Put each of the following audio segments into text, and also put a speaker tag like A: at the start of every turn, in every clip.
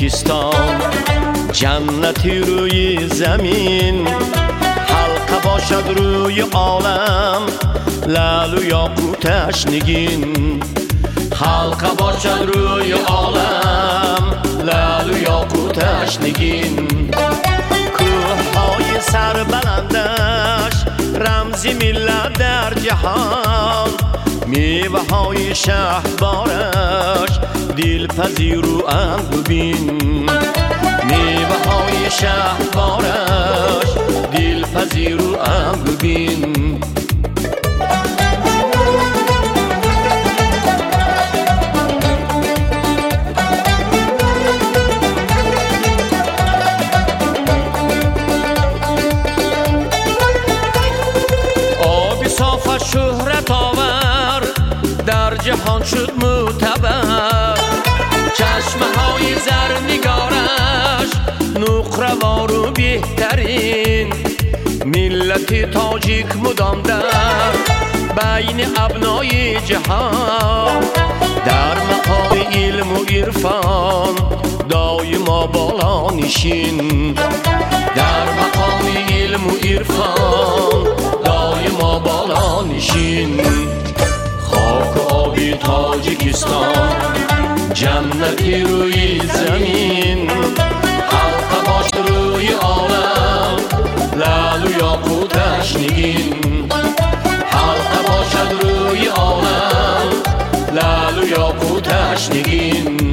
A: تاجیکستان، جنتی روی زمین، حلقه باشد روی عالم، لعل و یاقوتش نگین. حلقه باشد روی عالم، لعل و یاقوتش نگین. کوههای سربلندش رمزی ملت در جهان، میوه های شهبارش دلپذیر و انگبین. میوه های شهبارش دلپذیر و انگبین. شهرت آور در جهان شد معتبر، چشمه های زرنگارش نقروار و بهترین. ملت تاجیک مدام در بین ابنای جهان، در مقام علم و عرفان دایما بالا نشین. در مقام علم و عرفان دایما بالا نشین. خاک و آبی تاجیکستان، جنتی روی زمین، حلقه باش روی عالم، لعل و یاقوتش نگین. حلقه باشد روی عالم، لعل و یاقوتش نگین.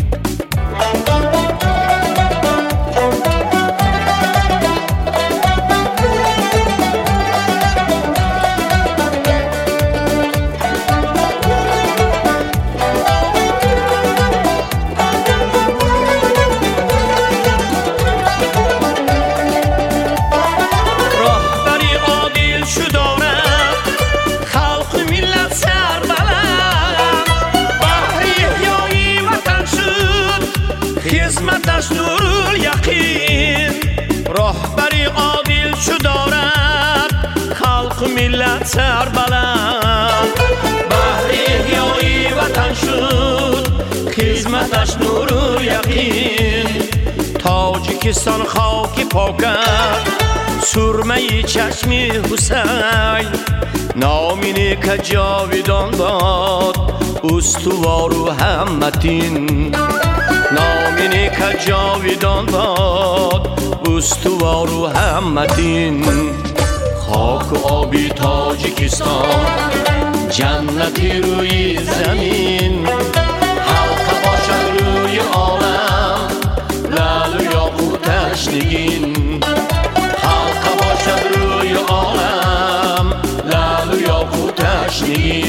A: خدمتش نور یقین، رهبری عادل شو دارد خلق ملت سربلند. بحر احیای وطن شد خدمتش نور یقین. تاجیکستان خاک پاکت سرمه چشم حسین، نامینه که جاویدان باد استوار و همتین. نامینه که جاویدان باد استوار و همتین. خاک و آبی تاجیکستان، جنتی روی زمین، حلقه باشد روی عالم، لعل و یاقوتش نگین. حلقه باشد روی عالم، لعل و یاقوتش نگین.